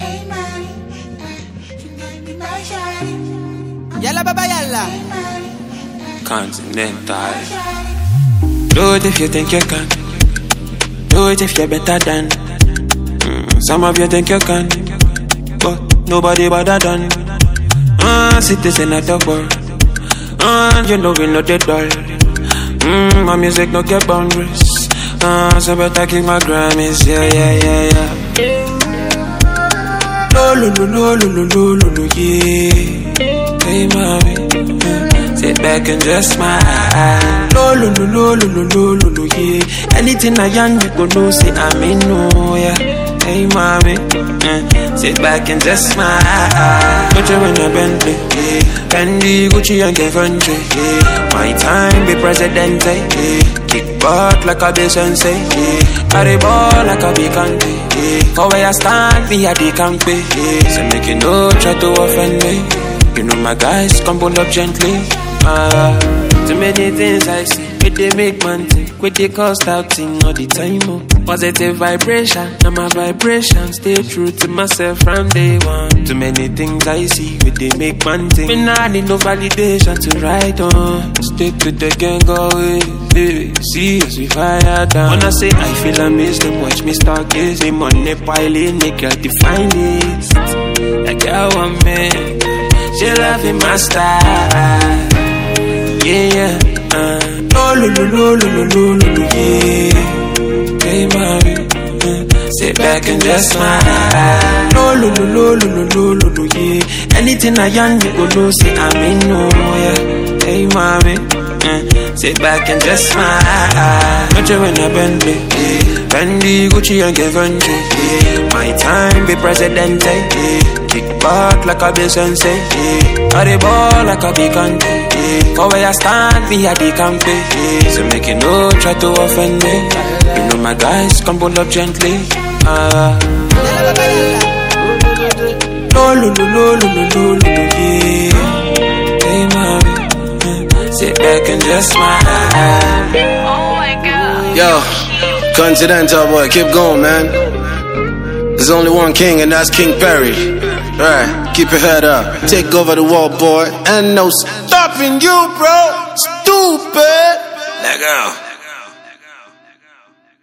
Yalla baba yalla. Continental. Do it if you think you can. Do it if you're better than. Some of you think you can, but nobody better than. Citizen of the world. You know we know the doll. My music no get boundaries. So better keep my Grammys. Yeah. Lo, yeah. Hey, mommy. Sit back and just smile. Lo, yeah. Anything I am, you gon' know, say I'm in, no, yeah. Hey, mommy. Sit back and just smile. Put you in a Bentley, yeah. Fendi, Gucci and Givenchy, yeah. My time be presidente, yeah. Kick butt like a big sensei, yeah. Carry ball like a big country, yeah. For where I stand, me a the campy, yeah. So make you know, try to offend me. You know my guys, come pull up gently. Too many things I see, with they make man think, with they cost out thing all the time, oh. Positive vibration, now my vibration, stay true to myself from day one. Too many things I see, with they make man think, me nah need no validation to ride on. Stick to the gang always, baby, see as we fire down. When I say I feel amazed, then watch me start gazing. Money piling, make her define it. Like I want me, she loving my style. Yeah, lo, yeah. Hey, mommy, sit back and just smile. Lo, yeah. Anything I am, you gon' know, say I'm in, no, yeah. Hey, mommy, sit back and just smile. Put you in a Bentley, yeah. Fendi, Gucci and Givenchy, yeah. My time be presidente, yeah. Kick back like a big sensei, yeah. Carry ball like a big country, yeah. For where I stand, me a the campy, yeah. So make you know, try to offend me. You know my guys, come pull up gently. Lo, yeah. Hey, mommy, sit back and just smile. Oh my God. Yo, Continental boy, keep going, man. There's only one king, and that's King Perry. Right, keep your head up. Take over the world, boy. And no stopping you, bro. Stupid. Let go.